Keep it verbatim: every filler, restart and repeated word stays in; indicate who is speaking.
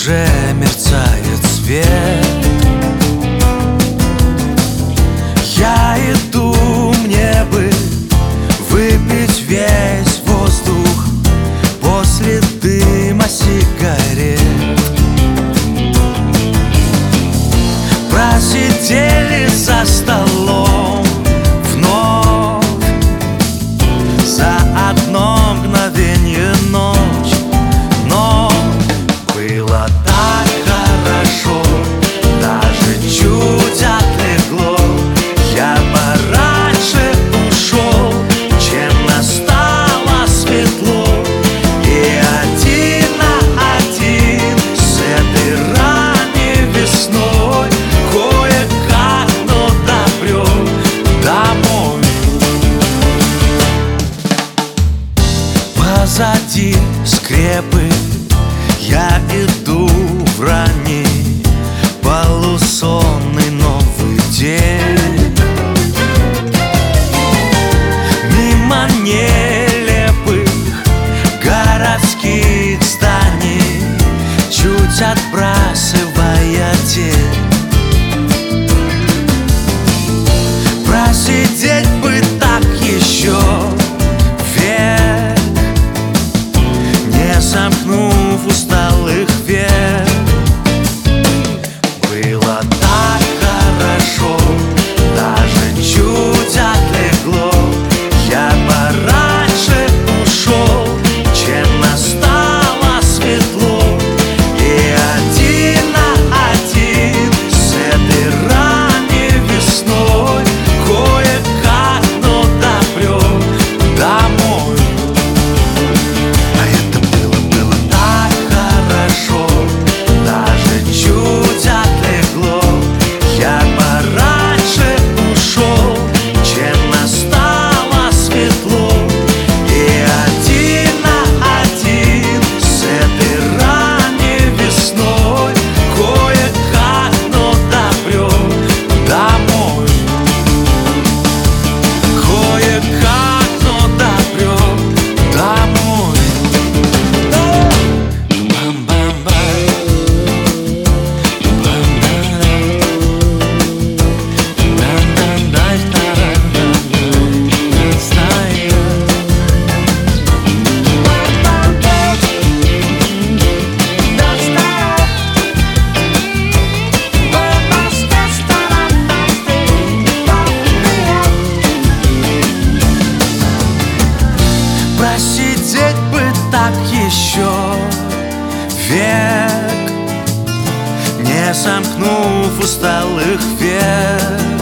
Speaker 1: уже мерцает свет. Я иду, мне бы выпить весь воздух после дыма сигарет. Просидели за столом вновь за одно мгновенье ночь, но было так хорошо, даже чуть отлегло. Я пораньше ушел, чем настало светло, и один на один с этой ранней весной кое-как, но добрел домой. Позади скрепы я иду в ранний полусонный новый день. Мимо нелепых городских зданий, чуть отбрасывая тень. Просидеть бы так еще век, не сомкнув усталых век. Было так хорошо, даже чуть отлегло. Я пораньше ушел, чем настало светло, и один на один с этой ранней весной кое-как, но добрел домой. А это было, было так хорошо, даже чуть отлегло. Я пораньше ушел, чем настало светло, и один на один с этой ранней весной кое-как, но добрел домой. Кое-как, но добрел домой. Бам-бам-бам, просидеть бы так еще век, не сомкнув усталых век.